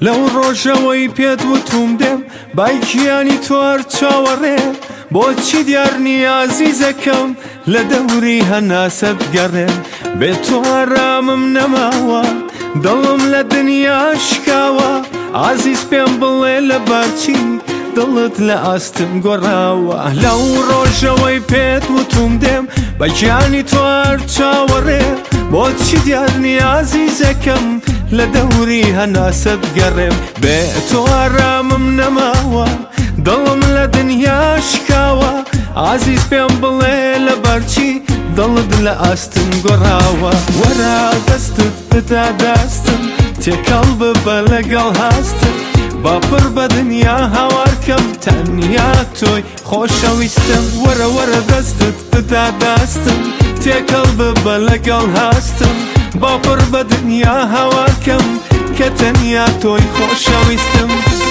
لەو ڕۆژەوەی پێت وتوم دێم بایگیانی توار چاوەڕێ بۆچی دیار نیازیزەکەم لە دەوری هەناسەت گەڕێم بێت تۆ ئارامم نەماوە دڵم لە دنیا شکاوە عزیز پێم بڵێ لە بارچی دڵت لە ئاستم گۆڕاوە لەو ڕۆژەوەی پێت وتوم دێم بەگیانی توار چاوەڕێ بۆچی دیار نیازیزەکەم لە دەوری هەناسەت گەڕێم بێ تۆ ئارامم نەماوە دڵم لە دنیا شکاوە عزیز پێم بڵێ لە بەرچی دڵت لە ئاستم گۆڕاوە وەرە دەستت بدا دەستم تێکەڵ ببە لەگەڵ هەستم باپڕ بە دنیا هاوارکەم تەنیا تۆی خۆشەویستم وەرە وەرە دەستت بدا دەستم تێکەڵ ببە لەگەڵ هەستم باپڕ بە دنیا هاوارکەم کە تەنیا تۆی خۆشەویستم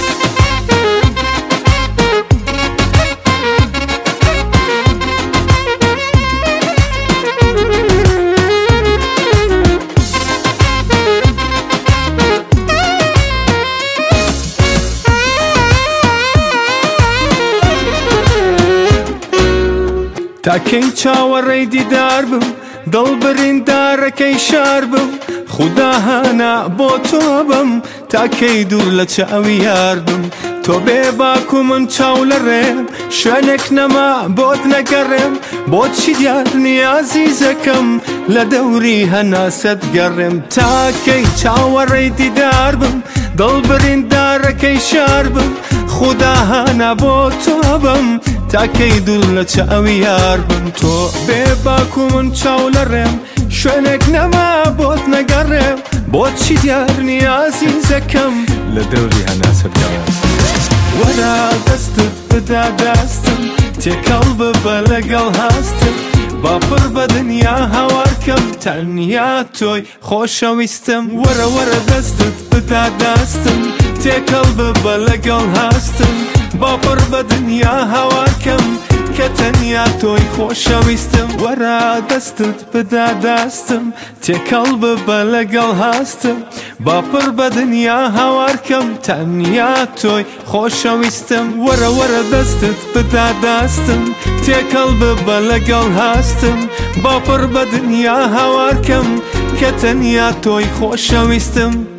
تاکەی چاوەڕێی دیدار بم دڵ بریندارەکەی شار بم خودا هانا بۆ تۆ بم تاکەی دوور لە چاوی یار بم تۆ بێ باک و من چاو لە ڕێم شوێنێک نەما بۆت نەگەڕێم بۆچی دیار نیازیزەکەم لە دەوری هەناسەت گەڕێم تاکەی چاوەڕێی دیدار بم دڵ بریندارەکەی شار بم خودا هانا بۆ تۆ بم تاکەی دوور لە چاوی یار بم تۆ بێ باک و من چاو لە ڕێم شوێنێک نەما بۆت نەگەڕێم بۆچی دیار نیازیزەکەم لە دەوری هەناسەت گەڕێم وەرە دەستت بدا دەستم تێکەڵ ببە لەگەڵ هەستم باپڕ بە دنیا هاوارکەم تەنیا تۆی خۆشەویستم وەرە وەرە دەستت بدا دەستم تێکەڵ ببە لەگەڵ هەستم باپڕ بە دنیا هاوارکەم کە تەنیا تۆی خۆشەویستم وەرە دەستت بدا دەستم تێکەڵ ببە لەگەڵ هەستم باپڕ بە دنیا هاوارکەم تەنیا تۆی خۆشەویستم وەرە وەرە دەستت بدا دەستم تێکەڵ ببە لەگەڵ هەستم باپڕ بە دنیا هاوارکەم کە تەنیا تۆی خۆشەویستم